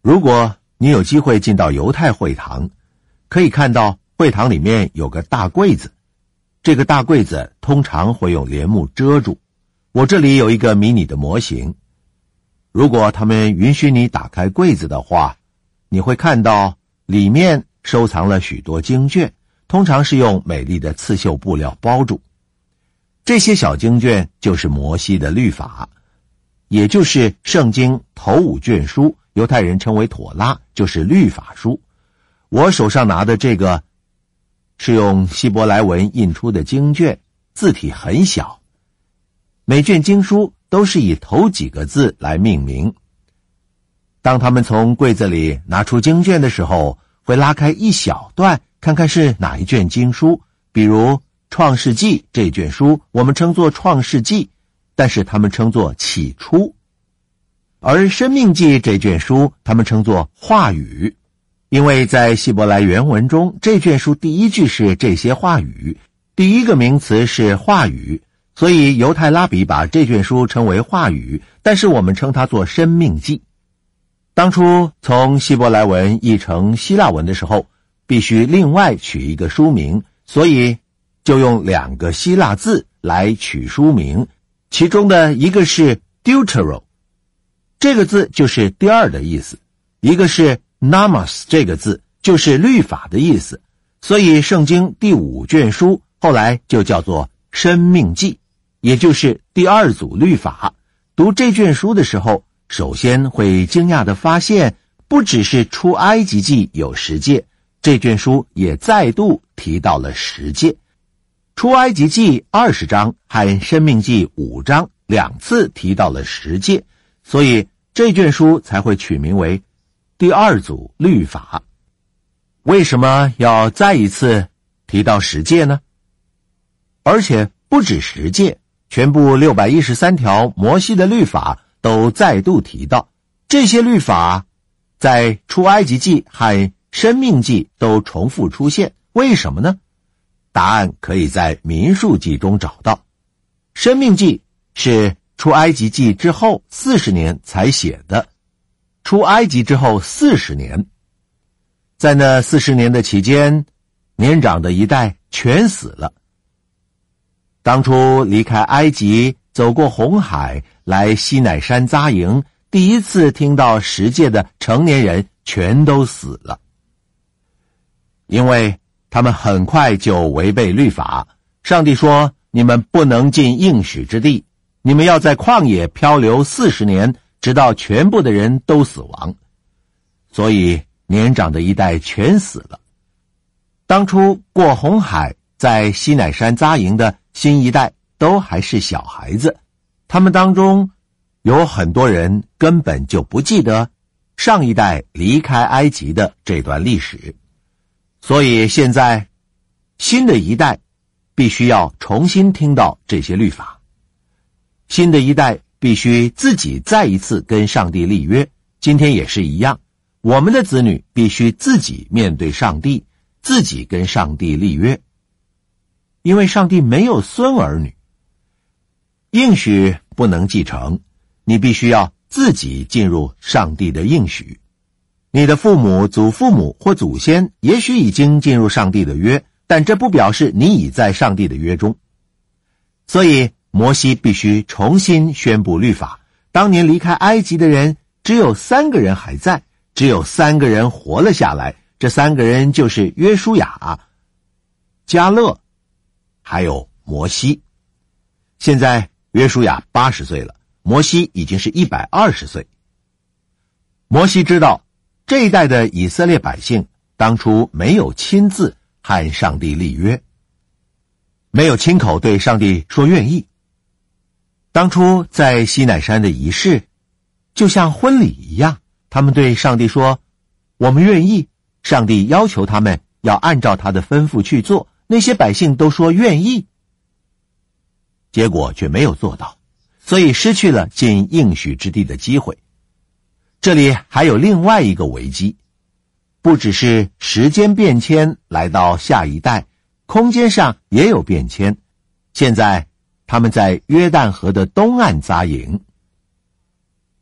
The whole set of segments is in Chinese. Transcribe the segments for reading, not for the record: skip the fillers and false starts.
如果你有机会进到犹太会堂，可以看到会堂里面有个大柜子，这个大柜子通常会用帘幕遮住。我这里有一个迷你的模型，如果他们允许你打开柜子的话，你会看到里面收藏了许多经卷，通常是用美丽的刺绣布料包住。这些小经卷就是摩西的律法，也就是圣经头5卷书，犹太人称为妥拉，就是律法书。我手上拿的这个是用希伯来文印出的经卷，字体很小，每卷经书都是以头几个字来命名。当他们从柜子里拿出经卷的时候，会拉开一小段，看看是哪一卷经书。比如创世纪这卷书我们称作创世纪，但是他们称作起初。而生命记这卷书他们称作话语，因为在希伯来原文中，这卷书第一句是这些话语，第一个名词是话语，所以犹太拉比把这卷书称为话语，但是我们称它做生命记。当初从希伯来文译成希腊文的时候，必须另外取一个书名，所以就用2个希腊字来取书名，其中的一个是 Deutero， 这个字就是第二的意思，一个是 Namas， 这个字就是律法的意思，所以圣经第5卷书后来就叫做生命记，也就是第2组律法。读这卷书的时候，首先会惊讶地发现，不只是出埃及记有10诫，这卷书也再度提到了10诫。出埃及记20章和生命记5章2次提到了10诫，所以这卷书才会取名为第2组律法。为什么要再一次提到10诫呢？而且不止10诫，全部613条摩西的律法都再度提到，这些律法在出埃及记和生命记都重复出现，为什么呢？答案可以在民数记中找到。生命记是出埃及记之后40年才写的，出埃及之后40年，在那40年的期间，年长的一代全死了。当初离开埃及，走过红海，来西乃山扎营，第一次听到10诫的成年人全都死了，因为他们很快就违背律法。上帝说，你们不能进应许之地，你们要在旷野漂流40年，直到全部的人都死亡。所以年长的一代全死了。当初过红海在西乃山扎营的新一代都还是小孩子，他们当中有很多人根本就不记得上一代离开埃及的这段历史。所以现在新的一代必须要重新听到这些律法，新的一代必须自己再一次跟上帝立约。今天也是一样，我们的子女必须自己面对上帝，自己跟上帝立约，因为上帝没有孙儿女，应许不能继承，你必须要自己进入上帝的应许。你的父母、祖父母或祖先也许已经进入上帝的约，但这不表示你已在上帝的约中。所以摩西必须重新宣布律法。当年离开埃及的人只有3个人还在，只有3个人活了下来，这3个人就是约书亚、迦勒还有摩西。现在约书亚80岁了，摩西已经是120岁。摩西知道这一代的以色列百姓当初没有亲自和上帝立约，没有亲口对上帝说愿意。当初在西乃山的仪式就像婚礼一样，他们对上帝说我们愿意，上帝要求他们要按照他的吩咐去做，那些百姓都说愿意，结果却没有做到，所以失去了进应许之地的机会。这里还有另外一个危机，不只是时间变迁来到下一代，空间上也有变迁。现在他们在约旦河的东岸扎营。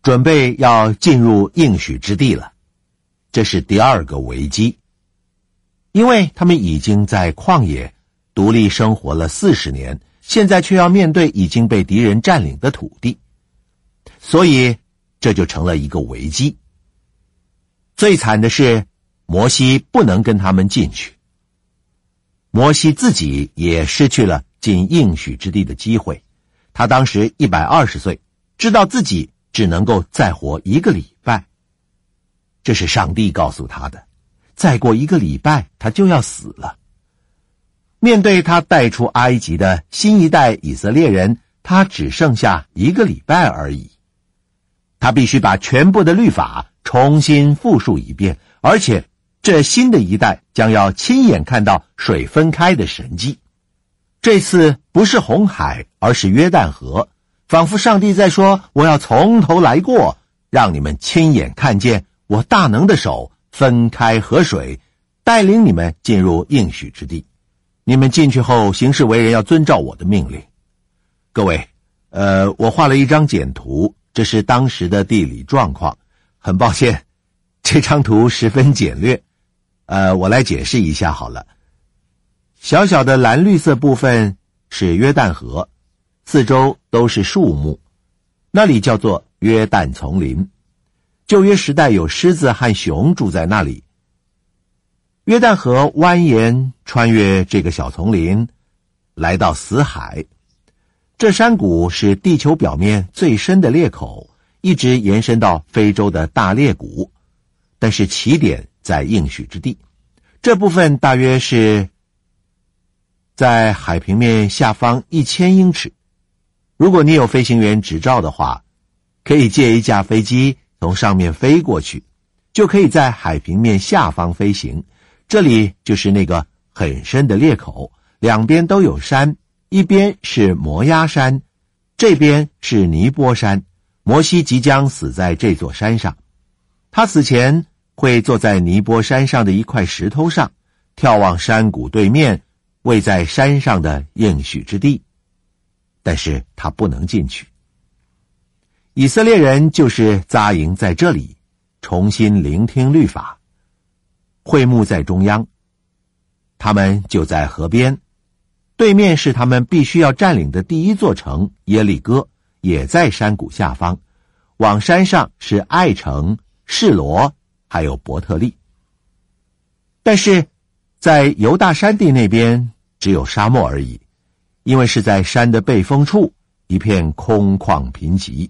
准备要进入应许之地了。这是第二个危机，因为他们已经在旷野独立生活了40年，现在却要面对已经被敌人占领的土地，所以这就成了一个危机。最惨的是，摩西不能跟他们进去，摩西自己也失去了进应许之地的机会。他当时120岁，知道自己只能够再活1个礼拜。这是上帝告诉他的，再过1个礼拜他就要死了。面对他带出埃及的新一代以色列人，他只剩下1个礼拜而已。他必须把全部的律法重新复述一遍，而且这新的一代将要亲眼看到水分开的神迹。这次不是红海，而是约旦河，仿佛上帝在说，我要从头来过，让你们亲眼看见我大能的手分开河水，带领你们进入应许之地。你们进去后行事为人要遵照我的命令。各位，我画了一张简图，这是当时的地理状况。很抱歉，这张图十分简略，我来解释一下好了。小小的蓝绿色部分是约旦河，四周都是树木，那里叫做约旦丛林。旧约时代有狮子和熊住在那里。约旦河蜿蜒穿越这个小丛林，来到死海。这山谷是地球表面最深的裂口，一直延伸到非洲的大裂谷，但是起点在应许之地。这部分大约是在海平面下方1000英尺。如果你有飞行员执照的话，可以借一架飞机从上面飞过去，就可以在海平面下方飞行。这里就是那个很深的裂口，两边都有山，一边是摩押山，这边是尼波山。摩西即将死在这座山上，他死前会坐在尼波山上的一块石头上，眺望山谷对面位在山上的应许之地，但是他不能进去。以色列人就是扎营在这里，重新聆听律法。会幕在中央，他们就在河边，对面是他们必须要占领的第一座城耶利哥，也在山谷下方，往山上是爱城、示罗还有伯特利。但是在犹大山地那边只有沙漠而已，因为是在山的背风处，一片空旷贫瘠。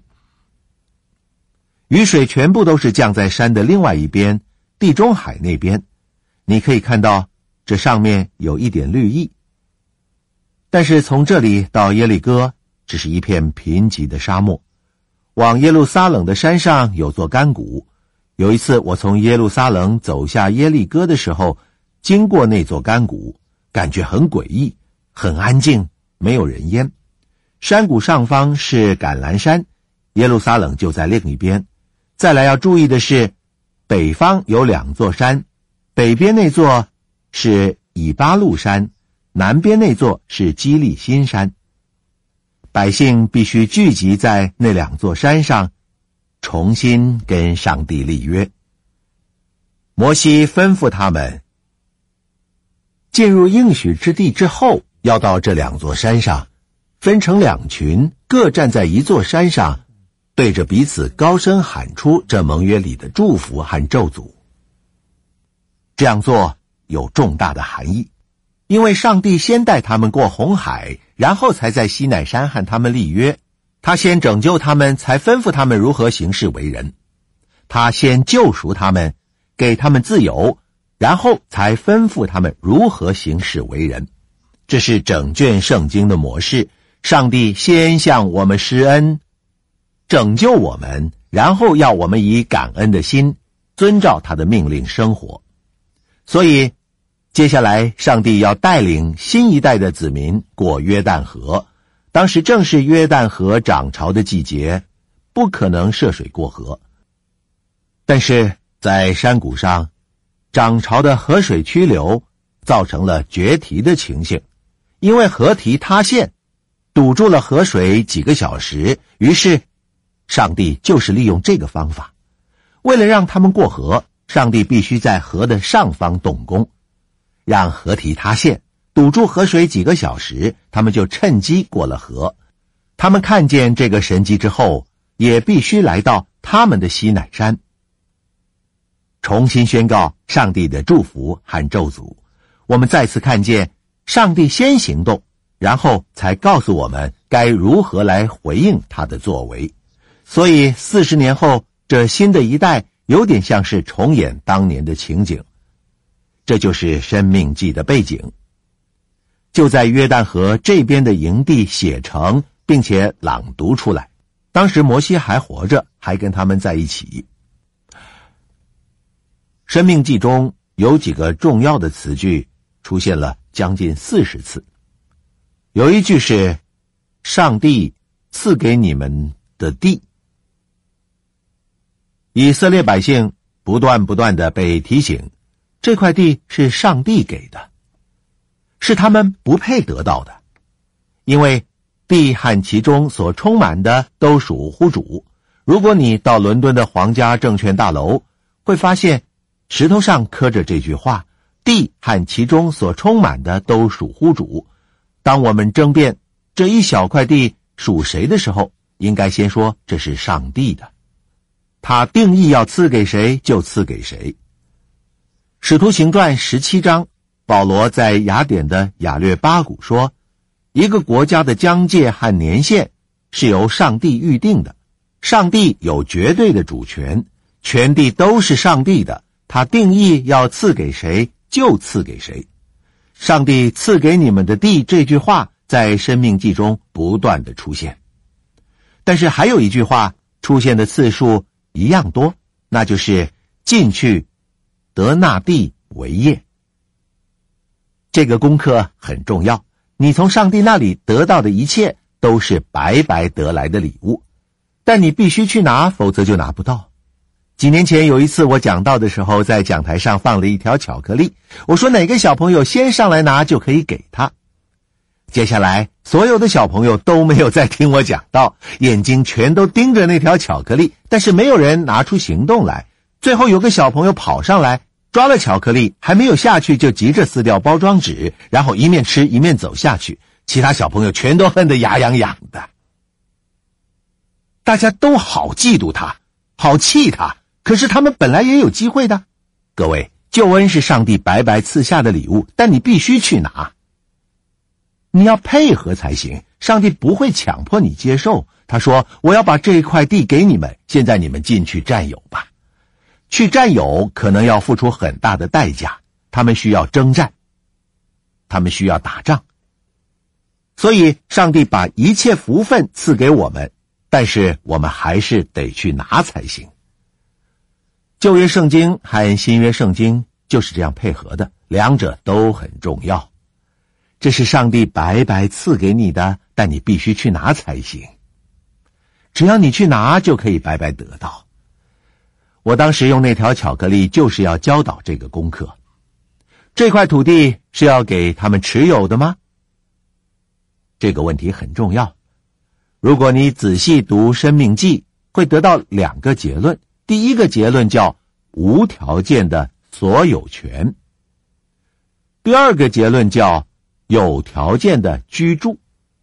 雨水全部都是降在山的另外一边，地中海那边。你可以看到这上面有一点绿意，但是从这里到耶利哥只是一片贫瘠的沙漠。往耶路撒冷的山上有座干谷，有一次我从耶路撒冷走下耶利哥的时候，经过那座干谷，感觉很诡异，很安静，没有人烟。山谷上方是橄榄山，耶路撒冷就在另一边。再来要注意的是，北方有2座山，北边那座是以巴路山，南边那座是基利新山。百姓必须聚集在那2座山上，重新跟上帝立约。摩西吩咐他们，进入应许之地之后，要到这2座山上，分成2群，各站在一座山上，对着彼此高声喊出这盟约里的祝福和咒诅。这样做有重大的含义，因为上帝先带他们过红海，然后才在西乃山和他们立约。他先拯救他们，才吩咐他们如何行事为人。他先救赎他们，给他们自由，然后才吩咐他们如何行事为人。这是整卷圣经的模式，上帝先向我们施恩，拯救我们，然后要我们以感恩的心遵照他的命令生活。所以接下来上帝要带领新一代的子民过约旦河，当时正是约旦河涨潮的季节，不可能涉水过河。但是在山谷上，涨潮的河水曲流造成了决堤的情形，因为河堤塌陷，堵住了河水几个小时，于是上帝就是利用这个方法。为了让他们过河，上帝必须在河的上方动工，让河堤塌陷，堵住河水几个小时，他们就趁机过了河。他们看见这个神迹之后，也必须来到他们的西乃山，重新宣告上帝的祝福和咒诅。我们再次看见上帝先行动，然后才告诉我们该如何来回应他的作为。所以40年后，这新的一代有点像是重演当年的情景。这就是申命记的背景，就在约旦河这边的营地写成并且朗读出来。当时摩西还活着，还跟他们在一起。申命记中有几个重要的词句出现了将近40次。有一句是上帝赐给你们的地。以色列百姓不断地被提醒，这块地是上帝给的，是他们不配得到的，因为地和其中所充满的都属乎主。如果你到伦敦的皇家证券大楼，会发现石头上刻着这句话，地和其中所充满的都属乎主。当我们争辩这一小块地属谁的时候，应该先说这是上帝的，他定义要赐给谁就赐给谁。使徒行传17章，保罗在雅典的亚略巴谷说，一个国家的疆界和年限是由上帝预定的，上帝有绝对的主权，全地都是上帝的，他定义要赐给谁就赐给谁。上帝赐给你们的地这句话在申命记中不断地出现，但是还有一句话出现的次数一样多，那就是进去得那地为业。这个功课很重要，你从上帝那里得到的一切都是白白得来的礼物，但你必须去拿，否则就拿不到。几年前有一次我讲道的时候，在讲台上放了一条巧克力，我说哪个小朋友先上来拿就可以给他。接下来所有的小朋友都没有再听我讲道，眼睛全都盯着那条巧克力，但是没有人拿出行动来。最后有个小朋友跑上来抓了巧克力，还没有下去就急着撕掉包装纸，然后一面吃一面走下去，其他小朋友全都恨得牙痒痒的。大家都好嫉妒他，好气他，可是他们本来也有机会的。各位，救恩是上帝白白赐下的礼物，但你必须去拿，你要配合才行。上帝不会强迫你接受，他说我要把这块地给你们，现在你们进去占有吧。去占有可能要付出很大的代价，他们需要征战，他们需要打仗，所以上帝把一切福分赐给我们，但是我们还是得去拿才行。旧约圣经和新约圣经就是这样配合的，两者都很重要。这是上帝白白赐给你的，但你必须去拿才行。只要你去拿，就可以白白得到。我当时用那条巧克力就是要教导这个功课。这块土地是要给他们持有的吗？这个问题很重要。如果你仔细读申命记，会得到2个结论。第一个结论叫无条件的所有权，第二个结论叫有条件的居住。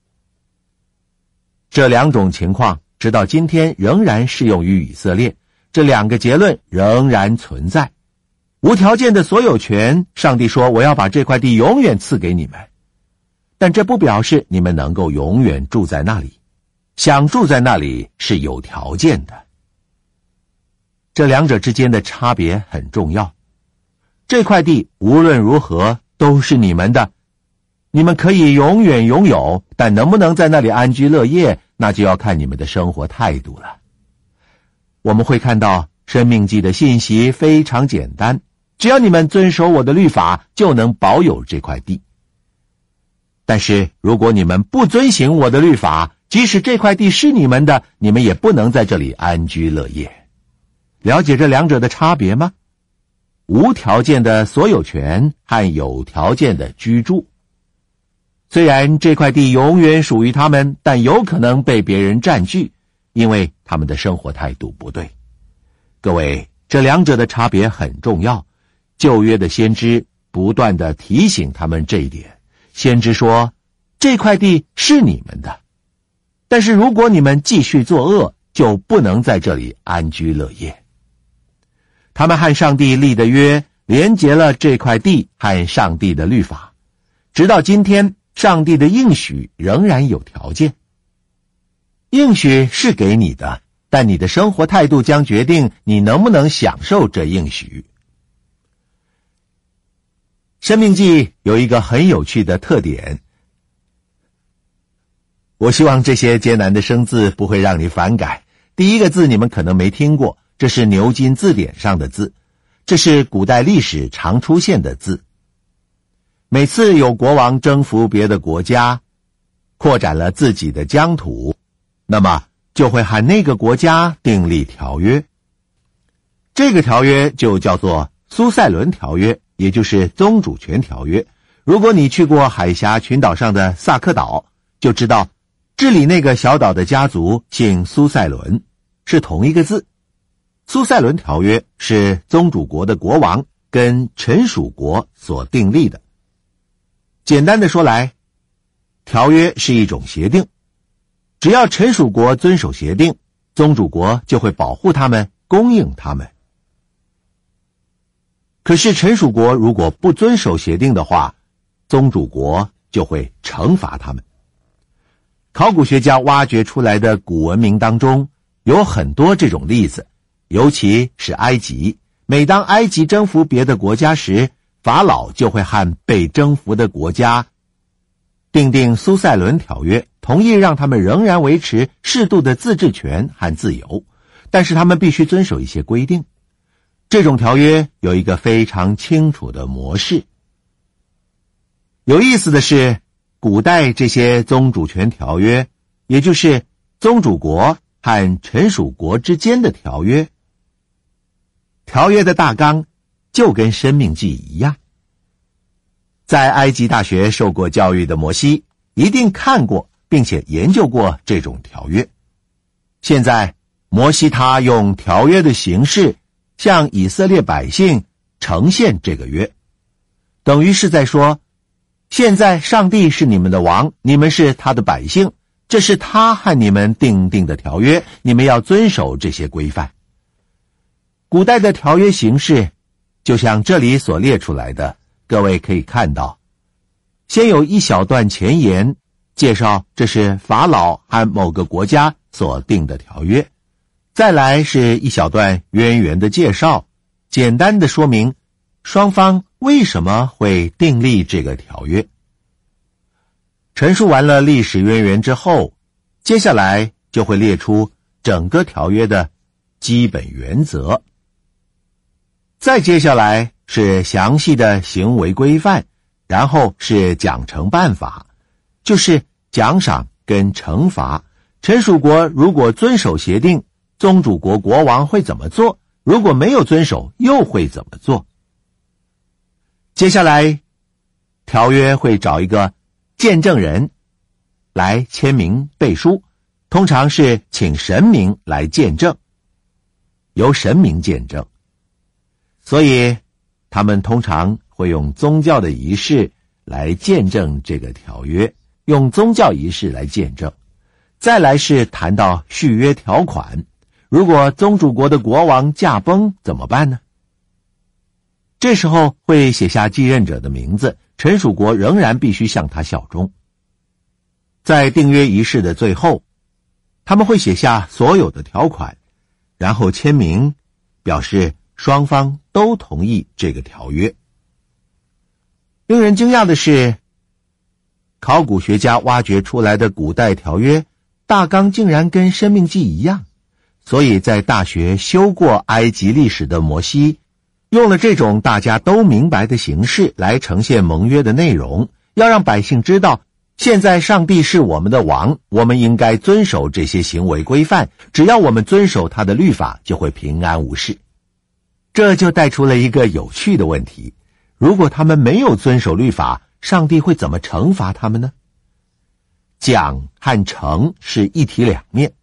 这2种情况直到今天仍然适用于以色列，这2个结论仍然存在。无条件的所有权，上帝说我要把这块地永远赐给你们，但这不表示你们能够永远住在那里，想住在那里是有条件的。这2者之间的差别很重要。这块地无论如何都是你们的，你们可以永远拥有，但能不能在那里安居乐业，那就要看你们的生活态度了。我们会看到申命记的信息非常简单，只要你们遵守我的律法，就能保有这块地。但是如果你们不遵行我的律法，即使这块地是你们的，你们也不能在这里安居乐业。了解这2者的差别吗？无条件的所有权和有条件的居住。虽然这块地永远属于他们，但有可能被别人占据， 因为他们的生活态度不对。各位，这两者的差别很重要，旧约的先知不断地提醒他们这一点。先知说，这块地是你们的，但是如果你们继续作恶，就不能在这里安居乐业。他们和上帝立的约连结了这块地和上帝的律法，直到今天，上帝的应许仍然有条件。应许是给你的，但你的生活态度将决定你能不能享受这应许。申命记有一个很有趣的特点，我希望这些艰难的生字不会让你反感。第一个字你们可能没听过，这是牛津字典上的字，这是古代历史常出现的字。每次有国王征服别的国家，扩展了自己的疆土，那么就会和那个国家订立条约。这个条约就叫做苏塞伦条约，也就是宗主权条约。如果你去过海峡群岛上的萨克岛，就知道治理那个小岛的家族姓苏塞伦，是同一个字。苏塞伦条约是宗主国的国王跟臣属国所订立的。简单的说来，条约是一种协定，只要臣属国遵守协定，宗主国就会保护他们，供应他们。可是臣属国如果不遵守协定的话，宗主国就会惩罚他们。考古学家挖掘出来的古文明当中有很多这种例子，尤其是埃及。每当埃及征服别的国家时，法老就会和被征服的国家订定苏塞伦条约，同意让他们仍然维持适度的自治权和自由，但是他们必须遵守一些规定。这种条约有一个非常清楚的模式。有意思的是，古代这些宗主权条约，也就是宗主国和臣属国之间的条约，条约的大纲就跟申命记一样。在埃及大学受过教育的摩西一定看过并且研究过这种条约。现在摩西他用条约的形式向以色列百姓呈现这个约，等于是在说，现在上帝是你们的王，你们是他的百姓，这是他和你们订定的条约，你们要遵守这些规范。古代的条约形式就像这里所列出来的，各位可以看到，先有一小段前言，介绍这是法老和某个国家所定的条约，再来是一小段渊源的介绍，简单的说明双方为什么会订立这个条约。陈述完了历史渊源之后，接下来就会列出整个条约的基本原则。再接下来是详细的行为规范，然后是奖惩办法，就是奖赏跟惩罚。臣属国如果遵守协定，宗主国国王会怎么做？如果没有遵守，又会怎么做？接下来，条约会找一个见证人来签名背书，通常是请神明来见证，由神明见证。所以他们通常会用宗教的仪式来见证这个条约，用宗教仪式来见证。再来是谈到续约条款，如果宗主国的国王驾崩怎么办呢？这时候会写下继任者的名字，臣属国仍然必须向他效忠。在订约仪式的最后，他们会写下所有的条款，然后签名，表示双方都同意这个条约。令人惊讶的是，考古学家挖掘出来的古代条约大纲竟然跟申命记一样，所以在大学修过埃及历史的摩西用了这种大家都明白的形式来呈现盟约的内容，要让百姓知道，现在上帝是我们的王，我们应该遵守这些行为规范，只要我们遵守他的律法，就会平安无事。这就带出了一个有趣的问题，如果他们没有遵守律法，上帝会怎么惩罚他们呢？奖和惩是一体两面，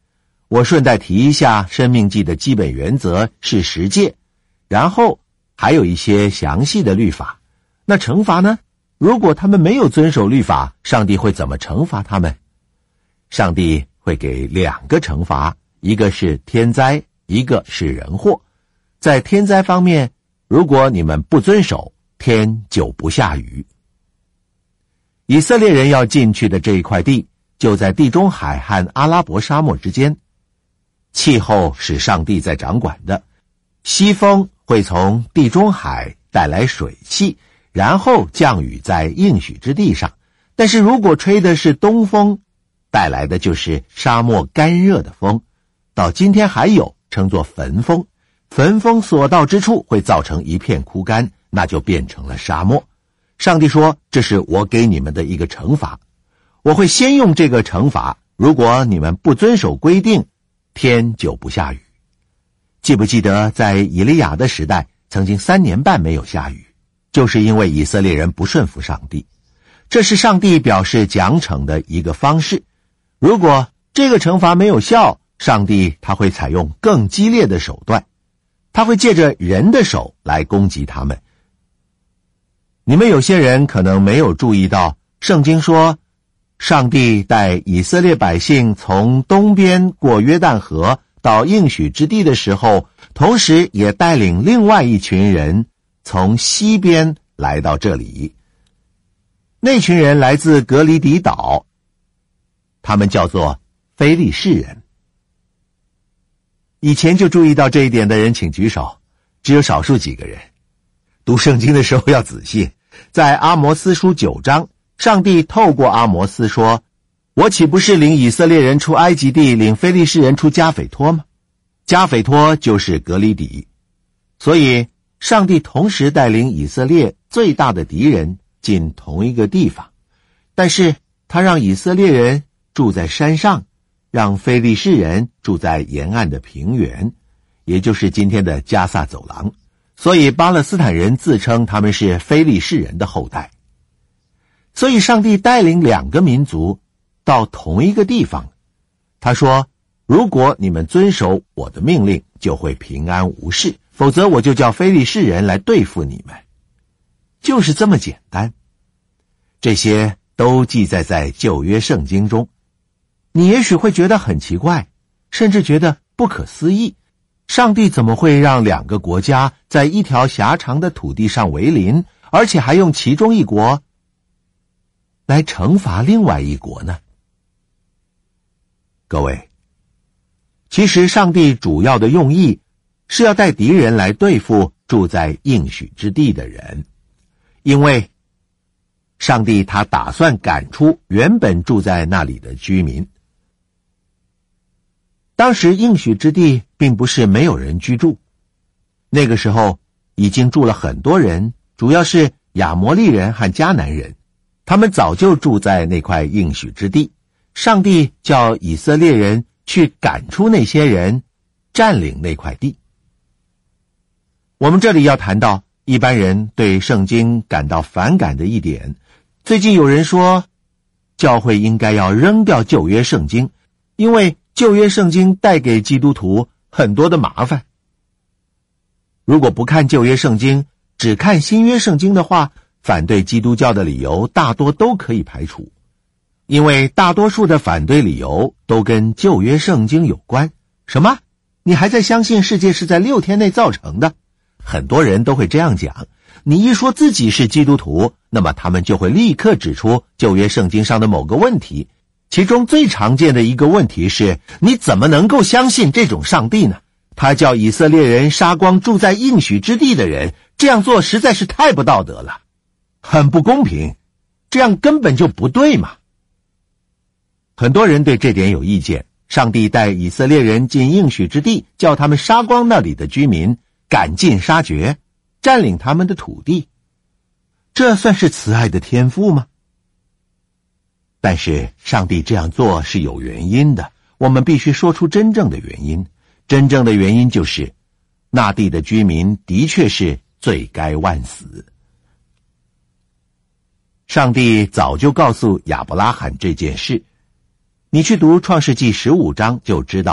我顺带提一下，生命记的基本原则是10诫，然后还有一些详细的律法。那惩罚呢？如果他们没有遵守律法，上帝会怎么惩罚他们？上帝会给2个惩罚，一个是天灾，一个是人祸。在天灾方面，如果你们不遵守，天就不下雨。以色列人要进去的这一块地，就在地中海和阿拉伯沙漠之间。气候是上帝在掌管的，西风会从地中海带来水汽，然后降雨在应许之地上。但是如果吹的是东风，带来的就是沙漠干热的风，到今天还有称作焚风。焚风所到之处会造成一片枯干，那就变成了沙漠。上帝说，这是我给你们的一个惩罚，我会先用这个惩罚，如果你们不遵守规定，天就不下雨。记不记得在以利亚的时代，曾经3年半没有下雨，就是因为以色列人不顺服上帝。这是上帝表示奖惩的一个方式。如果这个惩罚没有效，上帝他会采用更激烈的手段，他会借着人的手来攻击他们。你们有些人可能没有注意到，圣经说上帝带以色列百姓从东边过约旦河到应许之地的时候，同时也带领另外一群人从西边来到这里。那群人来自革黎底岛，他们叫做非利士人。以前就注意到这一点的人请举手，只有少数几个人。读圣经的时候要仔细，在阿摩司书9章，上帝透过阿摩司说，我岂不是领以色列人出埃及地，领非利士人出加斐托吗？加斐托就是革黎底。所以上帝同时带领以色列最大的敌人进同一个地方，但是他让以色列人住在山上，让非利士人住在沿岸的平原，也就是今天的加萨走廊。所以巴勒斯坦人自称他们是非利士人的后代。所以上帝带领2个民族到同一个地方，他说，如果你们遵守我的命令，就会平安无事，否则我就叫非利士人来对付你们。就是这么简单。这些都记载在旧约圣经中。你也许会觉得很奇怪，甚至觉得不可思议，上帝怎么会让2个国家在一条狭长的土地上为邻，而且还用其中一国来惩罚另外一国呢？各位，其实上帝主要的用意是要带敌人来对付住在应许之地的人，因为上帝他打算赶出原本住在那里的居民。当时应许之地并不是没有人居住，那个时候已经住了很多人，主要是亚摩利人和迦南人，他们早就住在那块应许之地。上帝叫以色列人去赶出那些人，占领那块地。我们这里要谈到一般人对圣经感到反感的一点。最近有人说，教会应该要扔掉旧约圣经，因为旧约圣经带给基督徒很多的麻烦。如果不看旧约圣经，只看新约圣经的话，反对基督教的理由大多都可以排除，因为大多数的反对理由都跟旧约圣经有关。什么？你还在相信世界是在6天内造成的？很多人都会这样讲。你一说自己是基督徒，那么他们就会立刻指出旧约圣经上的某个问题。其中最常见的一个问题是，你怎么能够相信这种上帝呢？他叫以色列人杀光住在应许之地的人，这样做实在是太不道德了，很不公平，这样根本就不对嘛。很多人对这点有意见。上帝带以色列人进应许之地，叫他们杀光那里的居民，赶尽杀绝，占领他们的土地，这算是慈爱的天赋吗？但是上帝这样做是有原因的，我们必须说出真正的原因。真正的原因就是，那地的居民的确是罪该万死。上帝早就告诉亚伯拉罕这件事，你去读创世纪15章就知道，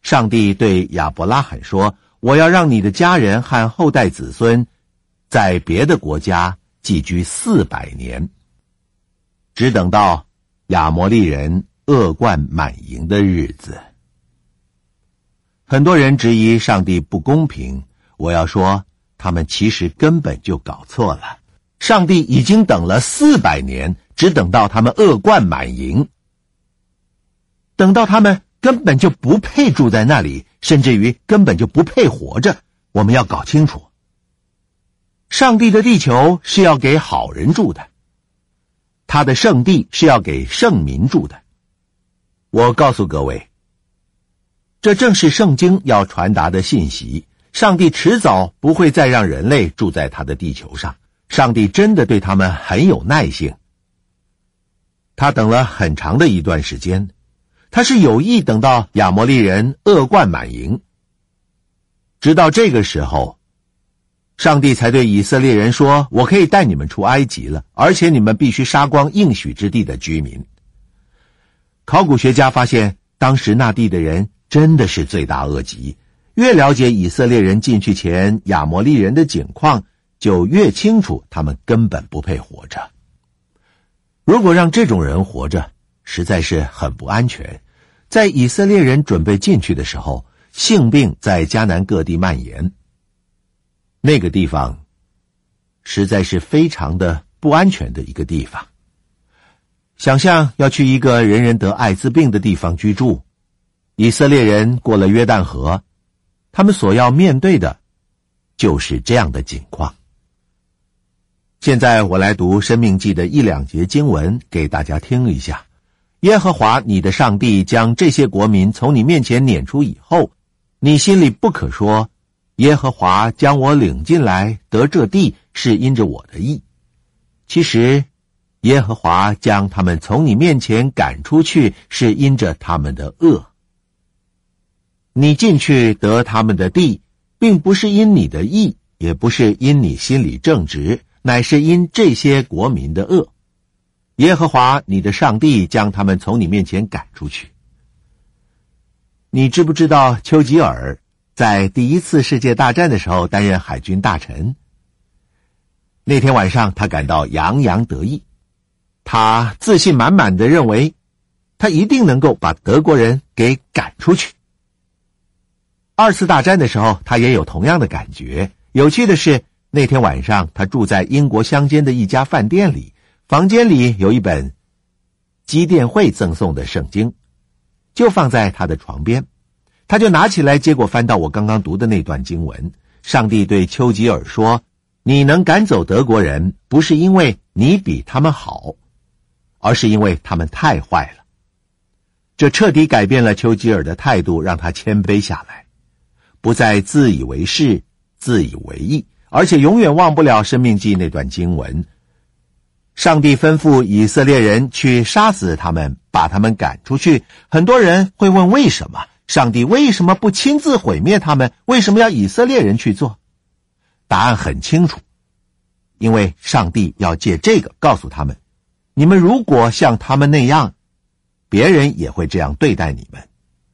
上帝对亚伯拉罕说，我要让你的家人和后代子孙在别的国家寄居400年，只等到亚摩利人恶贯满盈的日子。很多人质疑上帝不公平，我要说，他们其实根本就搞错了。上帝已经等了400年，只等到他们恶贯满盈，等到他们根本就不配住在那里，甚至于根本就不配活着。我们要搞清楚，上帝的地球是要给好人住的，他的圣地是要给圣民住的。我告诉各位，这正是圣经要传达的信息。上帝迟早不会再让人类住在他的地球上，上帝真的对他们很有耐性。他等了很长的一段时间，他是有意等到亚摩利人恶贯满盈。直到这个时候，上帝才对以色列人说，我可以带你们出埃及了，而且你们必须杀光应许之地的居民。考古学家发现，当时那地的人真的是罪大恶极，越了解以色列人进去前亚摩利人的景况，就越清楚他们根本不配活着。如果让这种人活着，实在是很不安全。在以色列人准备进去的时候，性病在迦南各地蔓延，那个地方实在是非常的不安全的一个地方。想象要去一个人人得艾滋病的地方居住，以色列人过了约旦河，他们所要面对的就是这样的景况。现在我来读申命记的1-2节经文给大家听一下。耶和华你的上帝将这些国民从你面前撵出以后，你心里不可说，耶和华将我领进来得这地是因着我的义。其实耶和华将他们从你面前赶出去是因着他们的恶。你进去得他们的地，并不是因你的义，也不是因你心里正直，乃是因这些国民的恶。耶和华你的上帝将他们从你面前赶出去。你知不知道丘吉尔在第1次世界大战的时候担任海军大臣？那天晚上他感到洋洋得意，他自信满满地认为他一定能够把德国人给赶出去。2次大战的时候他也有同样的感觉。有趣的是，那天晚上他住在英国乡间的一家饭店里，房间里有一本基甸会赠送的圣经，就放在他的床边。他就拿起来，结果翻到我刚刚读的那段经文。上帝对丘吉尔说，你能赶走德国人，不是因为你比他们好，而是因为他们太坏了。这彻底改变了丘吉尔的态度，让他谦卑下来，不再自以为是、自以为意，而且永远忘不了申命记那段经文。上帝吩咐以色列人去杀死他们，把他们赶出去。很多人会问，为什么？上帝为什么不亲自毁灭他们？为什么要以色列人去做？答案很清楚，因为上帝要借这个告诉他们，你们如果像他们那样，别人也会这样对待你们。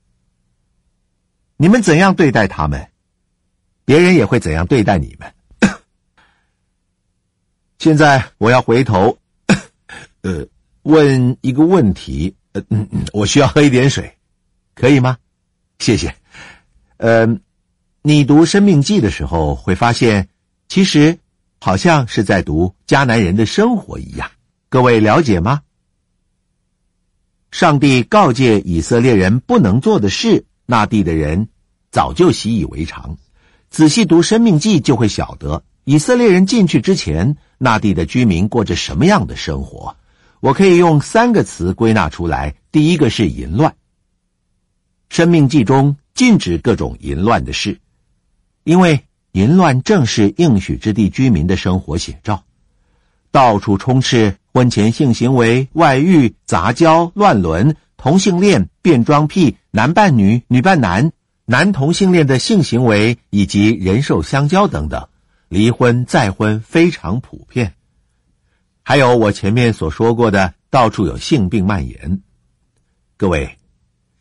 你们怎样对待他们，别人也会怎样对待你们。现在我要回头问一个问题，我需要喝一点水，可以吗？谢谢。你读申命记的时候会发现，其实好像是在读迦南人的生活一样，各位了解吗？上帝告诫以色列人不能做的事，那地的人早就习以为常。仔细读申命记就会晓得，以色列人进去之前，那地的居民过着什么样的生活。我可以用3个词归纳出来。第一个是淫乱。申命记中禁止各种淫乱的事，因为淫乱正是应许之地居民的生活写照，到处充斥婚前性行为、外遇、杂交、乱伦、同性恋、变装癖、男扮女、女扮男、男同性恋的性行为以及人兽相交等等，离婚再婚非常普遍。还有我前面所说过的，到处有性病蔓延。各位，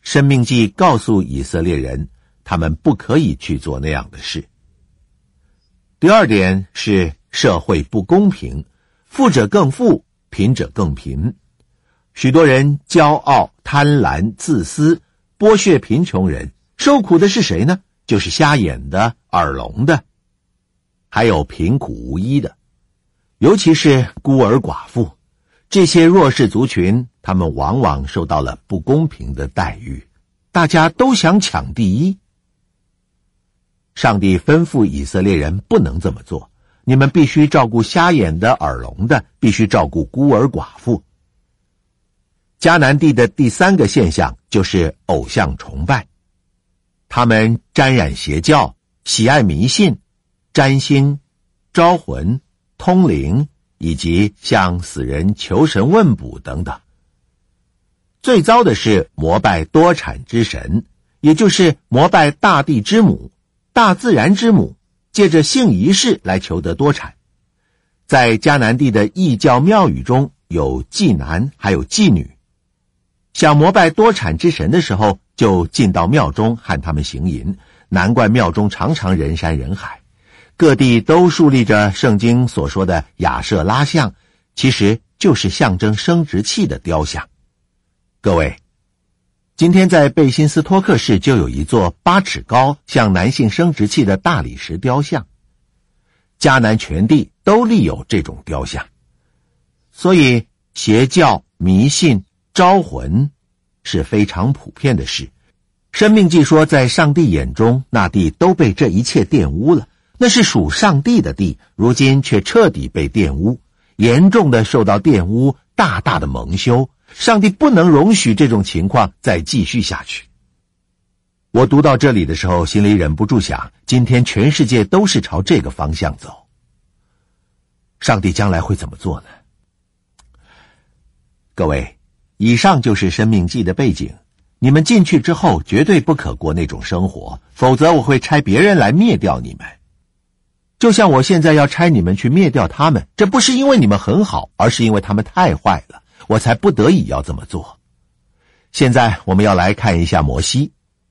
申命记告诉以色列人，他们不可以去做那样的事。第二点是社会不公平，富者更富，贫者更贫。许多人骄傲、贪婪、自私，剥削贫穷人，受苦的是谁呢？就是瞎眼的、耳聋的，还有贫苦无依的，尤其是孤儿寡妇。这些弱势族群，他们往往受到了不公平的待遇，大家都想抢第一。上帝吩咐以色列人不能这么做，你们必须照顾瞎眼的、耳聋的，必须照顾孤儿寡妇。迦南地的第三个现象就是偶像崇拜，他们沾染邪教，喜爱迷信、占星、招魂、通灵，以及向死人求神问卜等等。最糟的是膜拜多产之神，也就是膜拜大地之母、大自然之母，借着性仪式来求得多产。在迦南地的异教庙宇中有祭男还有妓女，想膜拜多产之神的时候，就进到庙中和他们行淫，难怪庙中常常人山人海。各地都树立着圣经所说的亚舍拉像，其实就是象征生殖器的雕像。各位，今天在贝辛斯托克市就有一座8尺高像男性生殖器的大理石雕像，迦南全地都立有这种雕像。所以邪教、迷信、招魂是非常普遍的事。申命记说，在上帝眼中，那地都被这一切玷污了，那是属上帝的地，如今却彻底被玷污，严重的受到玷污，大大的蒙羞。上帝不能容许这种情况再继续下去。我读到这里的时候，心里忍不住想，今天全世界都是朝这个方向走，上帝将来会怎么做呢？各位，以上就是申命记的背景，你们进去之后绝对不可过那种生活，否则我会差别人来灭掉你们。就像我现在要差你们去灭掉他们，这不是因为你们很好，而是因为他们太坏了，我才不得已要这么做。现在我们要来看一下摩西。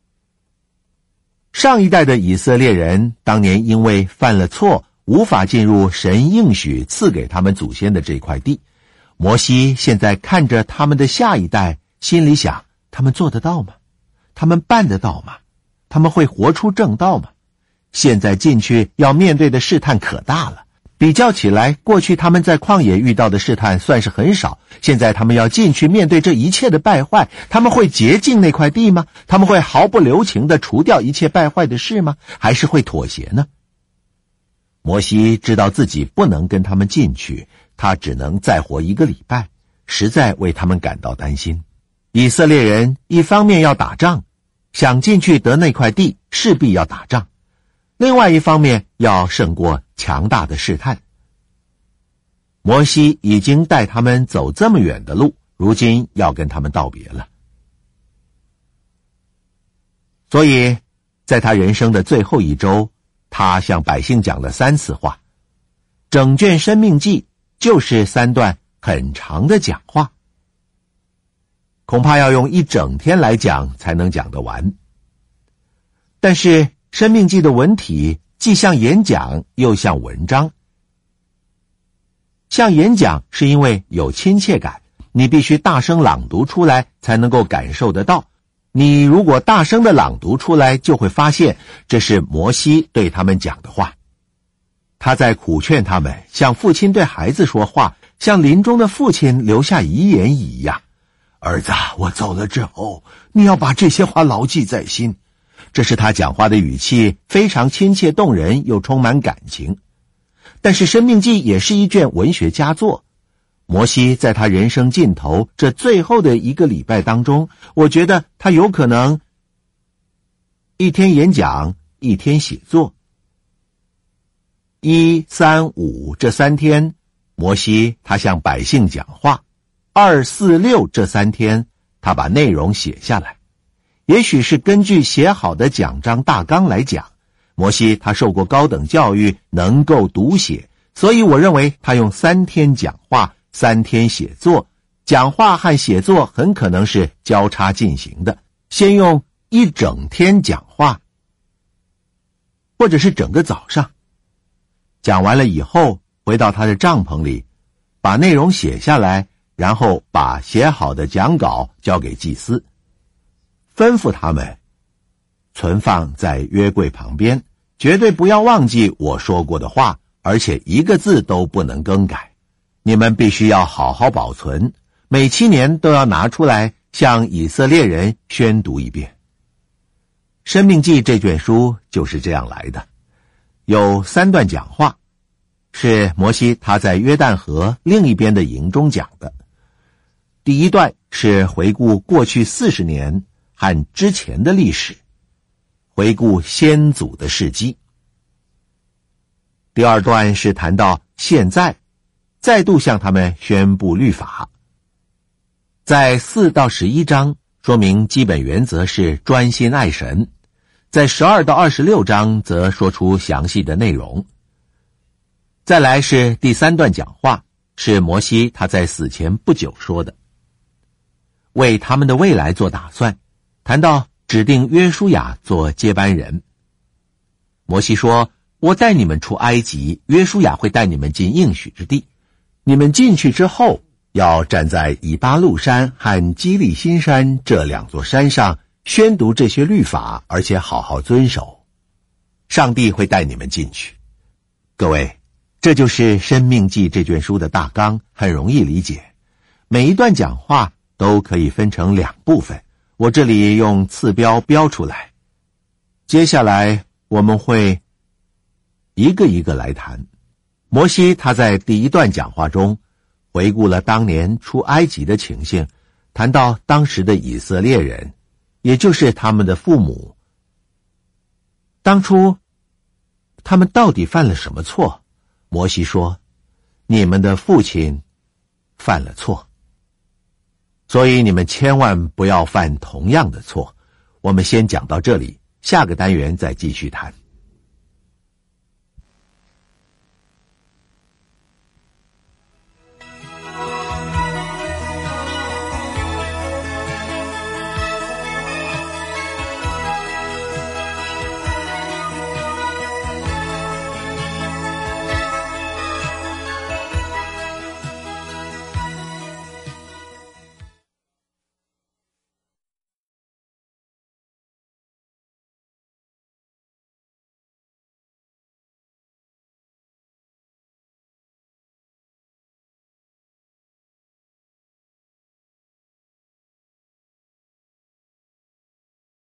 上一代的以色列人当年因为犯了错，无法进入神应许赐给他们祖先的这块地。摩西现在看着他们的下一代，心里想，他们做得到吗？他们办得到吗？他们会活出正道吗？现在进去要面对的试探可大了，比较起来，过去他们在旷野遇到的试探算是很少，现在他们要进去面对这一切的败坏，他们会洁净那块地吗？他们会毫不留情地除掉一切败坏的事吗？还是会妥协呢？摩西知道自己不能跟他们进去，他只能再活1个礼拜，实在为他们感到担心。以色列人一方面要打仗，想进去得那块地，势必要打仗；另外一方面要胜过强大的试探。摩西已经带他们走这么远的路，如今要跟他们道别了。所以在他人生的最后一周，他向百姓讲了3次话。整卷申命记就是3段很长的讲话，恐怕要用1整天来讲才能讲得完。但是申命记的文体既像演讲又像文章。像演讲是因为有亲切感，你必须大声朗读出来才能够感受得到。你如果大声的朗读出来，就会发现这是摩西对他们讲的话。他在苦劝他们，像父亲对孩子说话，像临终的父亲留下遗言一样。儿子，我走了之后，你要把这些话牢记在心。这是他讲话的语气，非常亲切动人，又充满感情。但是《申命记》也是一卷文学佳作。摩西在他人生尽头这最后的1个礼拜当中，我觉得他有可能1天演讲，1天写作。1、3、5这3天，摩西他向百姓讲话；2、4、6这3天，他把内容写下来。也许是根据写好的讲章大纲来讲，摩西他受过高等教育，能够读写，所以我认为他用3天讲话，3天写作。讲话和写作很可能是交叉进行的。 先用一整天讲话，或者是整个早上。讲完了以后，回到他的帐篷里，把内容写下来，然后把写好的讲稿交给祭司，吩咐他们存放在约柜旁边，绝对不要忘记我说过的话，而且一个字都不能更改。你们必须要好好保存，每7年都要拿出来向以色列人宣读一遍。申命记这卷书就是这样来的，有3段讲话，是摩西他在约旦河另一边的营中讲的。第一段是回顾过去40年和之前的历史，回顾先祖的事迹。第二段是谈到现在，再度向他们宣布律法。在4到11章说明基本原则是专心爱神，在12到26章则说出详细的内容。再来是第3段讲话，是摩西他在死前不久说的，为他们的未来做打算，谈到指定约书亚做接班人。摩西说，我带你们出埃及，约书亚会带你们进应许之地。你们进去之后，要站在以巴路山和基利心山这2座山上，宣读这些律法，而且好好遵守。上帝会带你们进去。各位，这就是《申命记》这卷书的大纲，很容易理解。每一段讲话都可以分成2部分，我这里用次标标出来。接下来我们会一个一个来谈。摩西他在第1段讲话中回顾了当年出埃及的情形，谈到当时的以色列人，也就是他们的父母，当初他们到底犯了什么错？摩西说，你们的父亲犯了错，所以你们千万不要犯同样的错。我们先讲到这里，下个单元再继续谈。